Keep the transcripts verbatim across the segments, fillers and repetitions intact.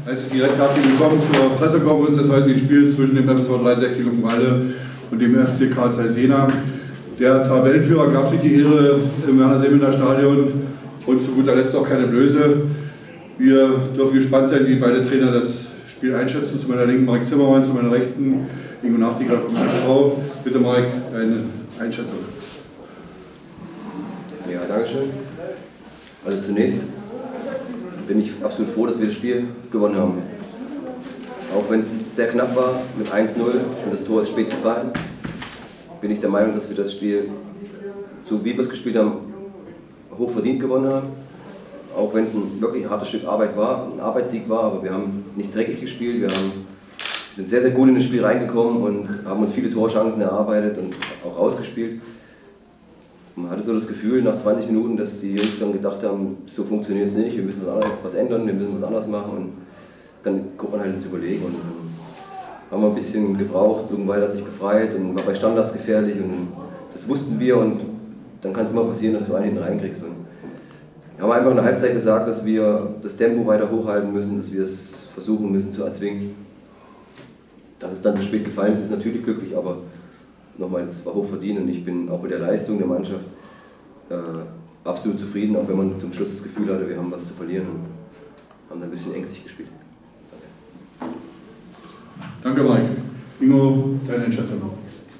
heiße Sie direkt herzlich willkommen zur Pressekonferenz des heutigen Spiels zwischen dem F S V dreiundsechzig Luckenwalde und dem F C Karl Zeiss Jena. Der Tabellenführer gab sich die Ehre im Werner-Seminaar-Stadion und zu guter Letzt auch keine Blöße. Wir dürfen gespannt sein, wie beide Trainer das Spiel einschätzen. Zu meiner Linken Marek Zimmermann, zu meiner Rechten Ingo Nachtigall vom F S V. Bitte Marek, eine Einschätzung. Ja, danke schön. Also zunächst bin ich absolut froh, dass wir das Spiel gewonnen haben. Auch wenn es sehr knapp war mit eins null und das Tor ist spät gefallen, bin ich der Meinung, dass wir das Spiel, so wie wir es gespielt haben, hoch verdient gewonnen haben. Auch wenn es ein wirklich hartes Stück Arbeit war, ein Arbeitssieg war, aber wir haben nicht dreckig gespielt, wir haben, sind sehr, sehr gut in das Spiel reingekommen und haben uns viele Torchancen erarbeitet und auch rausgespielt. Man hatte so das Gefühl nach zwanzig Minuten, dass die Jungs dann gedacht haben, so funktioniert es nicht, wir müssen was anderes was ändern, wir müssen was anderes machen und dann guckt man halt ins Überlegen und dann haben wir ein bisschen gebraucht, Luckenwalde hat sich befreit und war bei Standards gefährlich und das wussten wir und dann kann es immer passieren, dass du einen hinten reinkriegst. Und wir haben einfach in der Halbzeit gesagt, dass wir das Tempo weiter hochhalten müssen, dass wir es versuchen müssen zu erzwingen. Dass es dann zu spät gefallen ist, ist natürlich glücklich, aber nochmal, es war hoch verdient und ich bin auch mit der Leistung der Mannschaft äh, absolut zufrieden, auch wenn man zum Schluss das Gefühl hatte, wir haben was zu verlieren und haben dann ein bisschen ängstlich gespielt. Danke, Mike. Ingo, deine Einschätzung noch.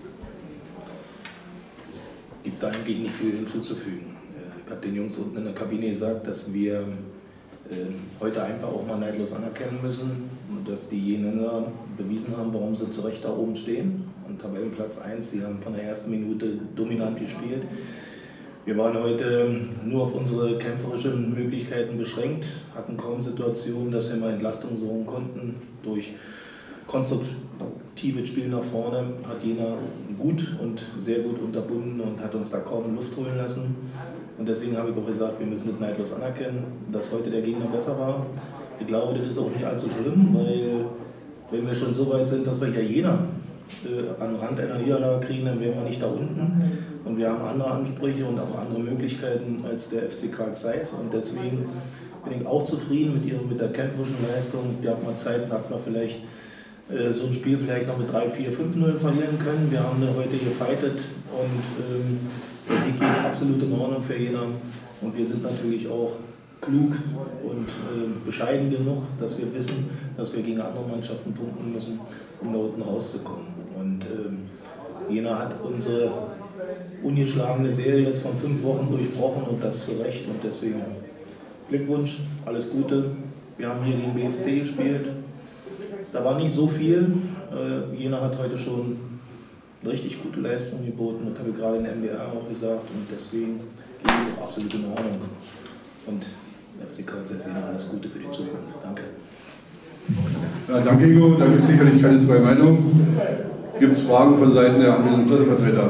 Gibt da eigentlich nicht viel hinzuzufügen. Ich habe den Jungs unten in der Kabine gesagt, dass wir äh, heute einfach auch mal neidlos anerkennen müssen, dass die Jener bewiesen haben, warum sie zu Recht da oben stehen. Und Tabellenplatz eins, sie haben von der ersten Minute dominant gespielt. Wir waren heute nur auf unsere kämpferischen Möglichkeiten beschränkt, hatten kaum Situationen, dass wir mal Entlastung sorgen konnten. Durch konstruktives Spiel nach vorne hat Jena gut und sehr gut unterbunden und hat uns da kaum Luft holen lassen. Und deswegen habe ich auch gesagt, wir müssen das neidlos anerkennen, dass heute der Gegner besser war. Ich glaube, das ist auch nicht allzu schlimm, weil wenn wir schon so weit sind, dass wir hier Jena äh, am Rand einer Niederlage kriegen, dann wären wir nicht da unten. Und wir haben andere Ansprüche und auch andere Möglichkeiten als der F C Karl Zeiss. Und deswegen bin ich auch zufrieden mit, ihrem, mit der kämpferischen Leistung. Wir hatten mal Zeit, nach noch vielleicht äh, so ein Spiel vielleicht noch mit drei, vier, fünf null verlieren können. Wir haben heute gefightet und ähm, der Sieg geht absolut in Ordnung für Jena. Und wir sind natürlich auch klug und äh, bescheiden genug, dass wir wissen, dass wir gegen andere Mannschaften punkten müssen, um da unten rauszukommen. Und äh, Jena hat unsere ungeschlagene Serie jetzt von fünf Wochen durchbrochen und das zu Recht. Und deswegen Glückwunsch, alles Gute. Wir haben hier gegen B F C gespielt. Da war nicht so viel. Äh, Jena hat heute schon eine richtig gute Leistung geboten. Das habe ich gerade in der M D R auch gesagt. Und deswegen geht es auch absolut in Ordnung. Und F C Karl Zeiss Jena, alles Gute für die Zukunft. Danke. Ja, danke, Ingo. Da gibt es sicherlich keine zwei Meinungen. Gibt es Fragen von Seiten der anwesenden Pressevertreter?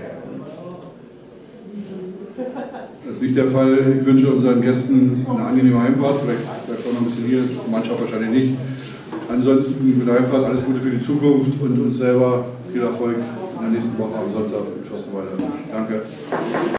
Das ist nicht der Fall. Ich wünsche unseren Gästen eine angenehme Heimfahrt. Vielleicht bleibt auch noch ein bisschen hier, die Mannschaft wahrscheinlich nicht. Ansonsten mit der Heimfahrt alles Gute für die Zukunft und uns selber viel Erfolg in der nächsten Woche am Sonntag in Fürstenwalde. Danke.